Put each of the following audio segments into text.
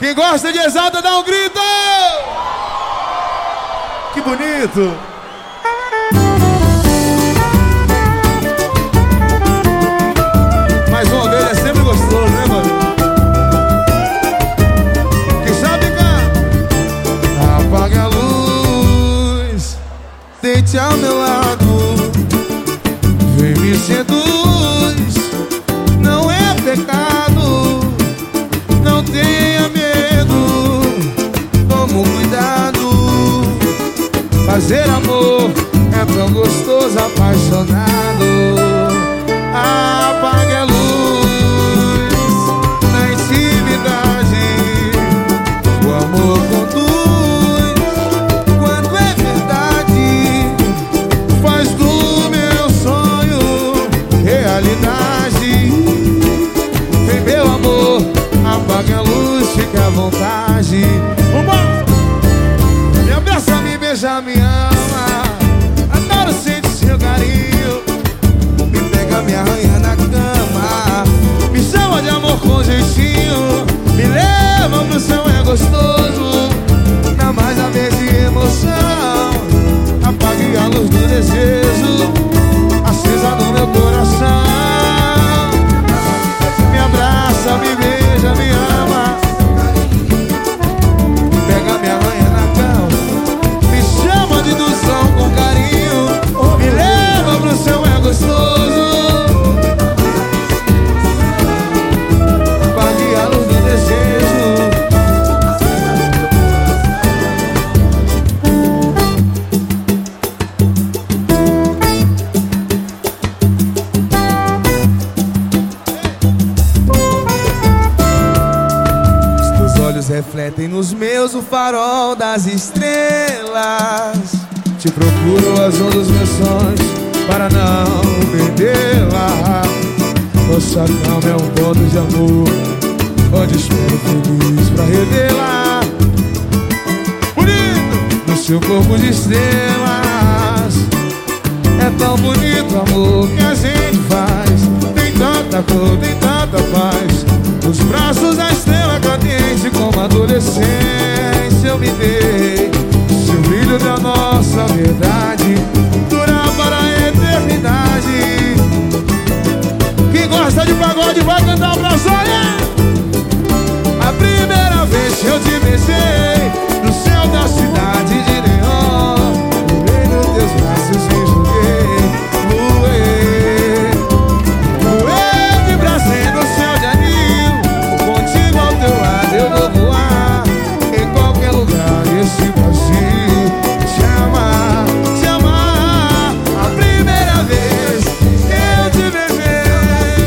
Quem gosta de Exalta, dá um grito! Que bonito! Mais uma vez é sempre gostoso, né, mano? Quem sabe cá? Apague a luz, deite ao meu lado, vem me seduz, não é pecado, não tenha medo, toma cuidado. Fazer amor é tão gostoso, apaixonado. Apague a luz na intimidade, o amor conduz. Quando é verdade, faz do meu sonho realidade. Vem meu amor, apague a luz, fique à vontade. Me abraça, me beija, me ama, adoro sentir seu carinho. Me pega, me arranha na cama, me chama de amor com jeitinho. Me leva pro céu, é gostoso, dá mais a vez de emoção. Apague a luz do desejo, acesa no meu coração. Me abraça, me beija, me ama, me pega, me arranha na cama, me chama de ilusão com carinho. Me leva pro céu, é gostoso, apague a luz do desejo. Os teus olhos refletem nos meus o farol das estrelas. Te procuro o azul dos meus sonhos para não perdê-la. Nossa calma é um ponto de amor, onde espero feliz pra revê-la. Bonito! No seu corpo de estrelas, é tão bonito o amor que a gente faz. Tem tanta cor, tem tanta paz. Nos braços da estrela cadente, como adolescência eu me dei. Se o brilho da nossa verdade durar para a eternidade. Quem gosta de pagode vai cantar pra sonhar. A primeira vez que eu te beijei no céu da cidade de neon, voei nos teus braços e joguei. Voei de prazer no céu de anil, contigo ao teu lado eu vou voar. Em qualquer lugar desse Brasil, te amar, te amar. A primeira vez que eu te beijei,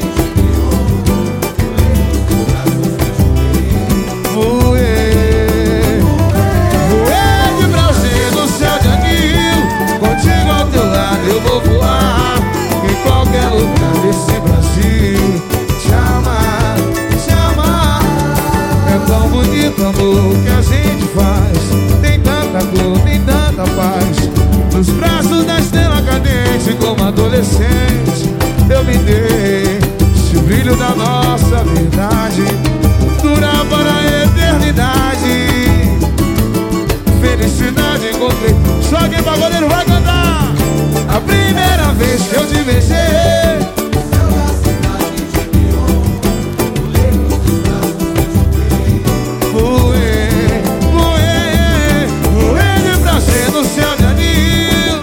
voei de prazer no céu de anil, contigo ao teu lado eu vou voar. Em qualquer lugar desse Brasil, te amar, te amar. É tão bonito o amor que a gente faz. Tem tanta cor, tem tanta paz. Nos braços da estrela cadente, como adolescente eu me dei. Se o brilho da nossa verdade durar para a eternidade, felicidade encontrei. Só quem pagodeiro vai cantar. A primeira vez que eu te beijei, voei de prazer no céu de anil.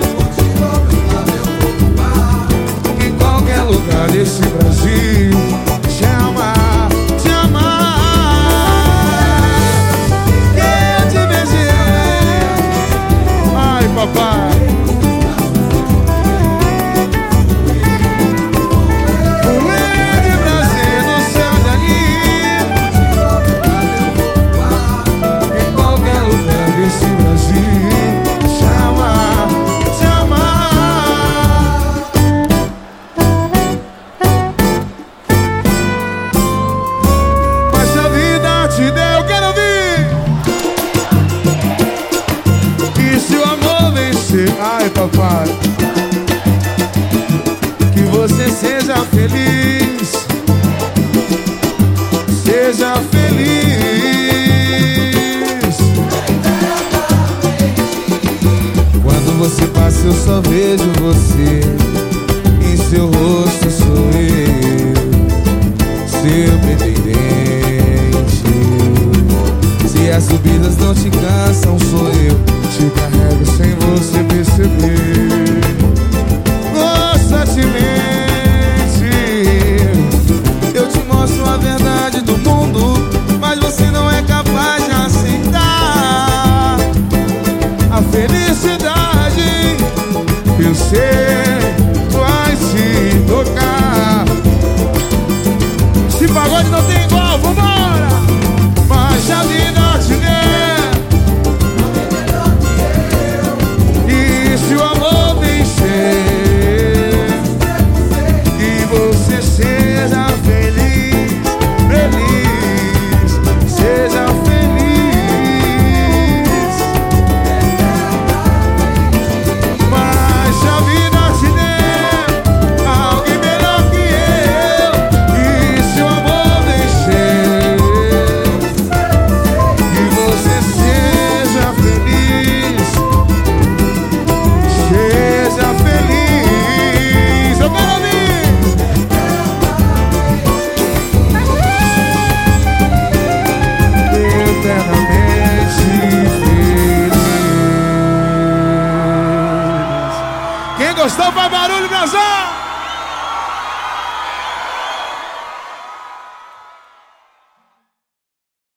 Em qualquer lugar desse Brasil, te amar, te amar. Que eu te beijei, ai papai. Voei de prazer no céu de anil. Em qualquer lugar desse Brasil, te amar, te amar. Mas se a vida te der, eu quero ouvir. E se o amor vencer, ai papai, que você seja feliz, seja feliz. você passa eu só vejo você. Em seu rosto sou eu, seu pretendente. Se as subidas não te cansam, sou eu, te carrego sem você perceber. Constantemente eu te mostro a verdade do mundo, mas você não é capaz de aceitar a felicidade que o ser vai se tocar. Esse pagode não tem igual, vambora! Mas a vida te der, e se o amor vencer, que você seja feliz, feliz, seja feliz. Mas se a vida te der alguém melhor que eu, e se o amor vencer, que você seja feliz, seja feliz. Eu quero ouvir. Eternamente feliz. Quem gostou faz barulho, Brasil!